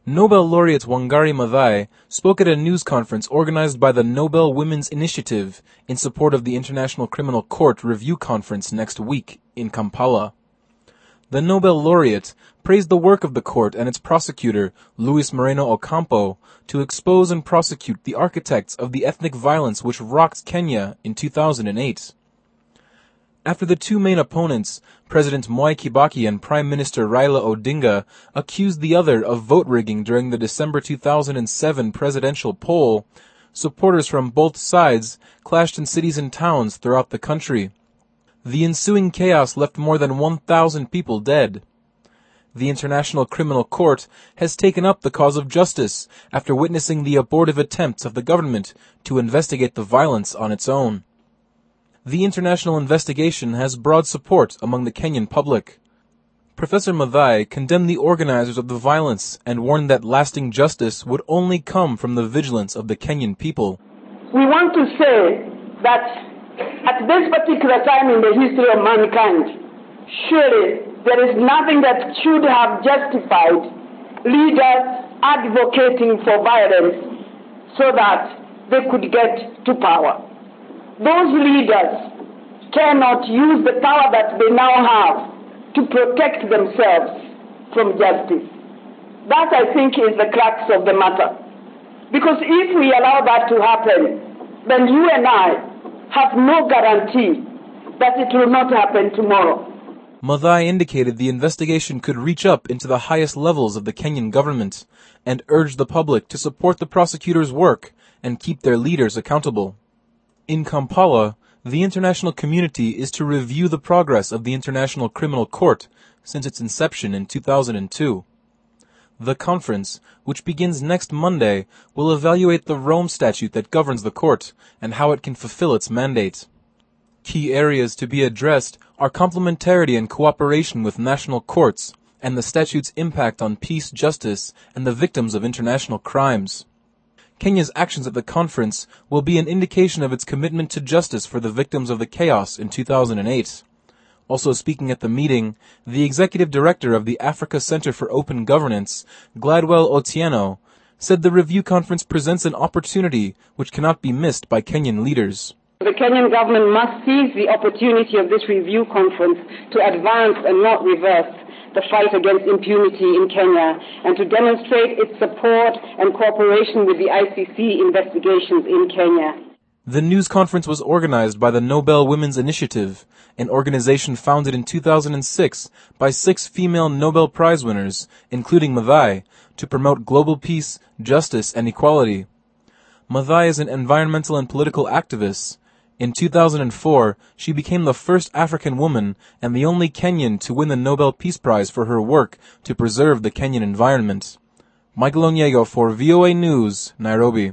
Nobel laureate Wangari Maathai spoke at a news conference organized by the Nobel Women's Initiative in support of the International Criminal Court Review Conference next week in Kampala. The Nobel laureate praised the work of the court and its prosecutor, Luis Moreno Ocampo, to expose and prosecute the architects of the ethnic violence which rocked Kenya in 2008. After the two main opponents, President Mwai Kibaki and Prime Minister Raila Odinga, accused the other of vote rigging during the December 2007 presidential poll, supporters from both sides clashed in cities and towns throughout the country. The ensuing chaos left more than 1,000 people dead. The International Criminal Court has taken up the cause of justice after witnessing the abortive attempts of the government to investigate the violence on its own. The international investigation has broad support among the Kenyan public. Professor Maathai condemned the organizers of the violence and warned that lasting justice would only come from the vigilance of the Kenyan people. We want to say that at this particular time in the history of mankind, surely there is nothing that should have justified leaders advocating for violence so that they could get to power. Those leaders cannot use the power that they now have to protect themselves from justice. That, I think, is the crux of the matter. Because if we allow that to happen, then you and I have no guarantee that it will not happen tomorrow. Maathai indicated the investigation could reach up into the highest levels of the Kenyan government and urged the public to support the prosecutors' work and keep their leaders accountable. In Kampala, the international community is to review the progress of the International Criminal Court since its inception in 2002. The conference, which begins next Monday, will evaluate the Rome Statute that governs the court and how it can fulfill its mandate. Key areas to be addressed are complementarity and cooperation with national courts and the statute's impact on peace, justice, and the victims of international crimes. Kenya's actions at the conference will be an indication of its commitment to justice for the victims of the chaos in 2008. Also speaking at the meeting, the executive director of the Africa Center for Open Governance, Gladwell Otieno, said the review conference presents an opportunity which cannot be missed by Kenyan leaders. The Kenyan government must seize the opportunity of this review conference to advance and not reverse the fight against impunity in Kenya and to demonstrate its support and cooperation with the ICC investigations in Kenya. The news conference was organized by the Nobel Women's Initiative, an organization founded in 2006 by 6 female Nobel Prize winners, including Maathai, to promote global peace, justice, and equality. Maathai is an environmental and political activist. In 2004, she became the first African woman and the only Kenyan to win the Nobel Peace Prize for her work to preserve the Kenyan environment. Michael Onyego for VOA News, Nairobi.